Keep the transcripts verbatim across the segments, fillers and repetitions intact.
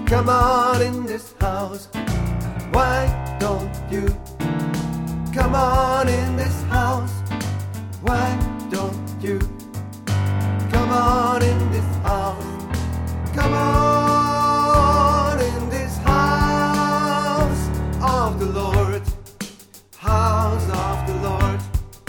Come on in this house. Why don't you come on in this house? Why don't you come on in this house? Come on in this house of the Lord, house of the Lord.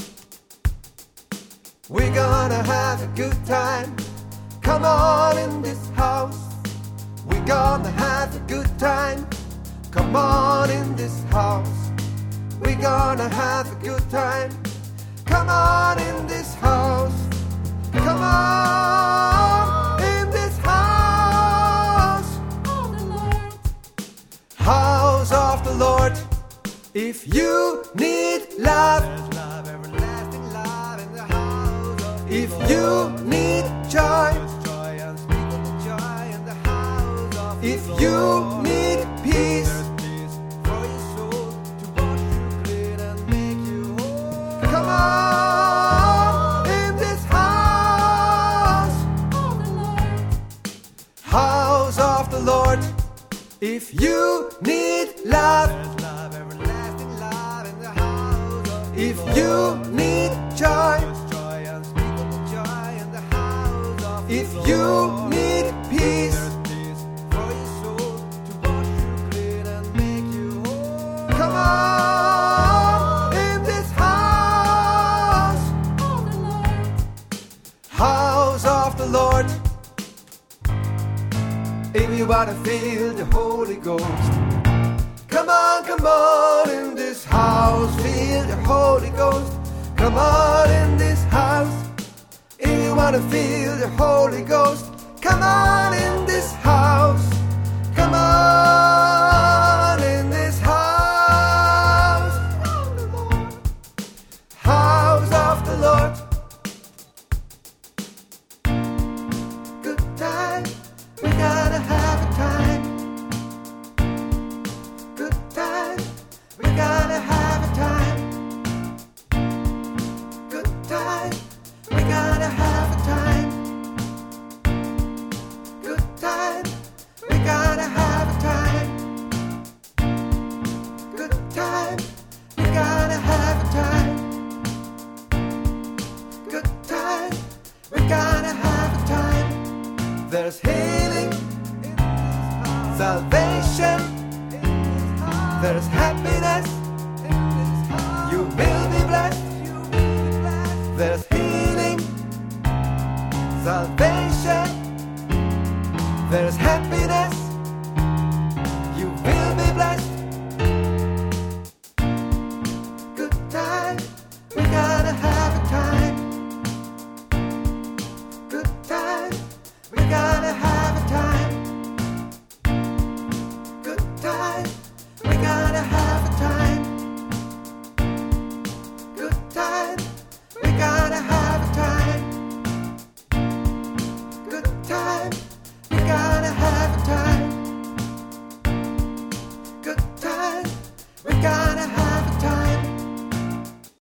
We're gonna have a good time. Come on in this house. We're gonna have a good time. Come on in this house. We're gonna have a good time. Come on in this house. Come on in this house of the Lord. House of the Lord. If you need love, there's love, everlasting love in the house of the If Lord. You need joy, there's joy, unspeakable joy in the house of the If Lord. You need peace, there's peace for your soul to wash you clean and make you whole. Come on in this house of the Lord. House of the Lord. If you need love, there's love, everlasting love in the house of the If Lord. You need joy, there's joy, unspeakable joy in the house of the If Lord. You need peace, there's peace for your soul to wash you clean and make you whole. Come on in this house of the Lord. House of the Lord. If you wanna feel the Holy Ghost, come on, come on in this house. Feel the Holy Ghost. Come on in this house. If you wanna feel the Holy Ghost, come on in this house. Come on in this house of the Lord. House of the Lord. Good time. We gotta have a time. Good time. We gotta have a time. Good time. We gotta have a time. Good time. We gotta have a time. Good time. We gotta have a time. Good time. We gotta have a time. There's healing, salvation, there's happiness, you will be blessed. There's healing, salvation, there's happiness.